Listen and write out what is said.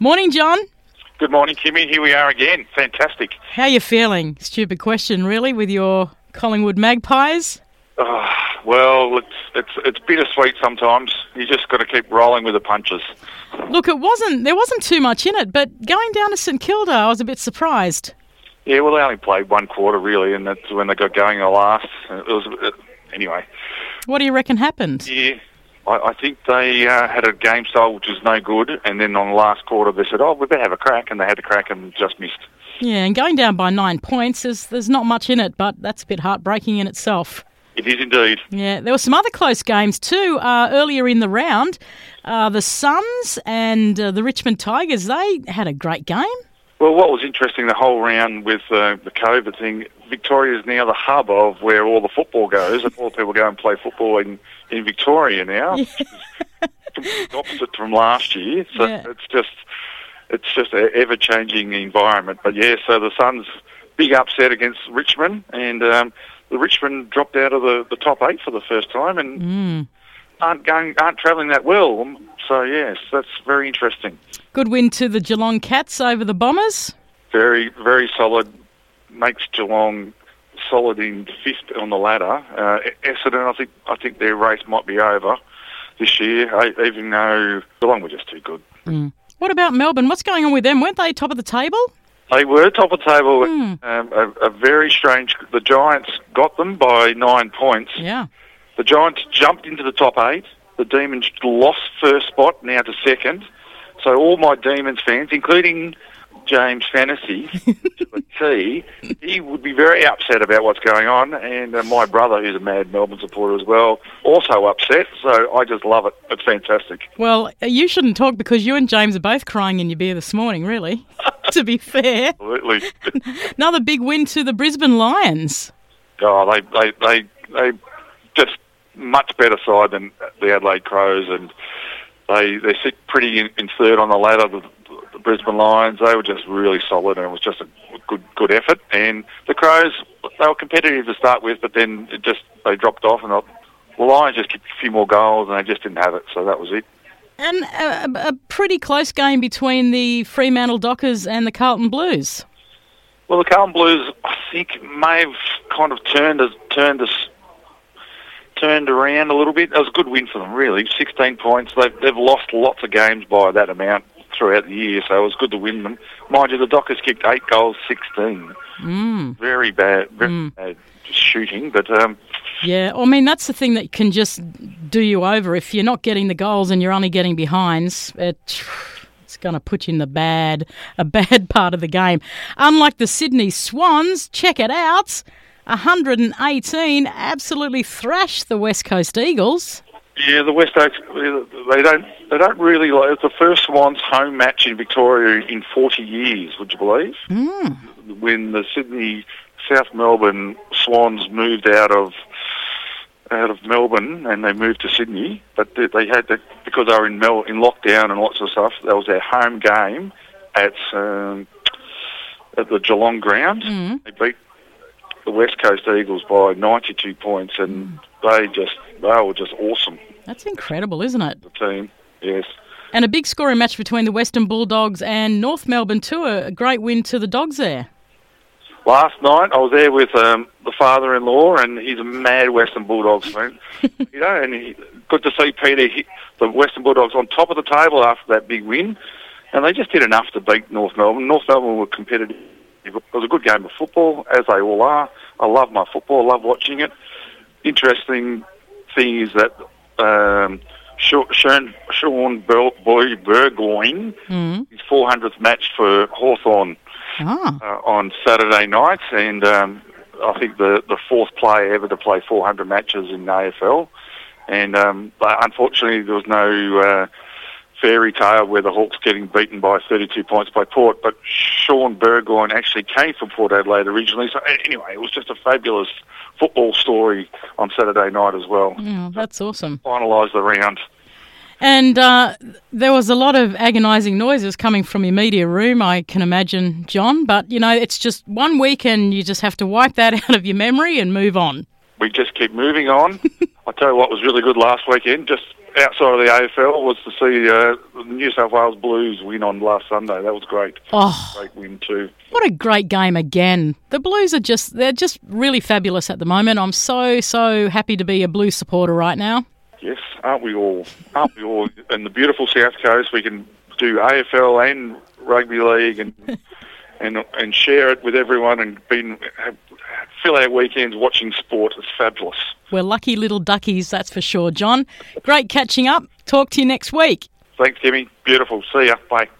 Morning, John. Good morning, Kimmy. Here we are again. Fantastic. How are you feeling? Stupid question, really, with your Collingwood Magpies? Oh, well, it's bittersweet sometimes. You just got to keep rolling with the punches. Look, there wasn't too much in it, but going down to St Kilda, I was a bit surprised. Yeah, well, they only played one quarter, really, and that's when they got going the last. Anyway. What do you reckon happened? Yeah, I think they had a game style which was no good, and then on the last quarter they said, we better have a crack, and they had a crack and just missed. Yeah, and going down by 9 points, there's not much in it, but that's a bit heartbreaking in itself. It is indeed. Yeah, there were some other close games too earlier in the round. The Suns and the Richmond Tigers, they had a great game. Well, what was interesting the whole round with the COVID thing, Victoria is now the hub of where all the football goes, and all the people go and play football in Victoria now. Yeah. Completely opposite from last year. So yeah. It's just an ever-changing environment. But yeah, so the Suns, big upset against Richmond, and the Richmond dropped out of the top 8 for the first time, and aren't travelling that well. So yes, that's very interesting. Good win to the Geelong Cats over the Bombers. Very, very solid. Makes Geelong solid in 5th on the ladder. Essendon, I think their race might be over this year, even though Geelong were just too good. What about Melbourne? What's going on with them? Weren't they top of the table? They were top of the table. A very strange... The Giants got them by 9 points. Yeah. The Giants jumped into the top 8. The Demons lost first spot, now to second. So all my Demons fans, including James Fantasy, he would be very upset about what's going on. And my brother, who's a mad Melbourne supporter as well, also upset. So I just love it. It's fantastic. Well, you shouldn't talk because you and James are both crying in your beer this morning, really, to be fair. Absolutely. Another big win to the Brisbane Lions. Oh, they just much better side than the Adelaide Crows, and they sit pretty in third on the ladder. The Brisbane Lions, they were just really solid, and it was just a good effort. And the Crows, they were competitive to start with, but then they dropped off, and the Lions just kicked a few more goals, and they just didn't have it. So that was it. And a pretty close game between the Fremantle Dockers and the Carlton Blues. Well, the Carlton Blues, I think, may have kind of turned around a little bit. It was a good win for them, really. 16 points. They've lost lots of games by that amount throughout the year, so it was good to win them. Mind you, the Dockers kicked 8 goals, 16. Very bad shooting, but... Yeah, I mean, that's the thing that can just do you over. If you're not getting the goals and you're only getting behinds, it's going to put you in a bad part of the game. Unlike the Sydney Swans, check it out, 118 absolutely thrashed the West Coast Eagles. Yeah, the West Coast, they don't really like. It's the first Swans home match in Victoria in 40 years. Would you believe? When the South Melbourne Swans moved out of Melbourne and they moved to Sydney, but they had to, because they were in lockdown and lots of stuff. That was their home game at the Geelong ground. They beat the West Coast Eagles by 92 points, and they were just awesome. That's incredible, isn't it? The team, yes. And a big scoring match between the Western Bulldogs and North Melbourne too. A great win to the Dogs there. Last night I was there with the father-in-law, and he's a mad Western Bulldogs fan. And good to see Peter hit the Western Bulldogs on top of the table after that big win, and they just did enough to beat North Melbourne. North Melbourne were competitive. It was a good game of football, as they all are. I love my football. I love watching it. Interesting thing is that Sean Burgoyne, his 400th match for Hawthorn on Saturday night, and I think the fourth player ever to play 400 matches in the AFL. And unfortunately, there was no fairy tale where the Hawks getting beaten by 32 points by Port, but Sean Burgoyne actually came from Port Adelaide originally. So anyway, it was just a fabulous football story on Saturday night as well. Yeah, that's awesome. Finalised the round. And there was a lot of agonising noises coming from your media room, I can imagine, John. But, it's just 1 week and you just have to wipe that out of your memory and move on. We just keep moving on. I tell you what was really good last weekend, just outside of the AFL, was to see the New South Wales Blues win on last Sunday. That was great. Oh, great win too. What a great game again. The Blues they're just really fabulous at the moment. I'm so happy to be a Blues supporter right now. Yes, aren't we all? Aren't we all? And the beautiful South Coast, we can do AFL and rugby league and share it with everyone and fill our weekends watching sport. It's fabulous. We're lucky little duckies, that's for sure, John. Great catching up. Talk to you next week. Thanks, Timmy. Beautiful. See ya. Bye.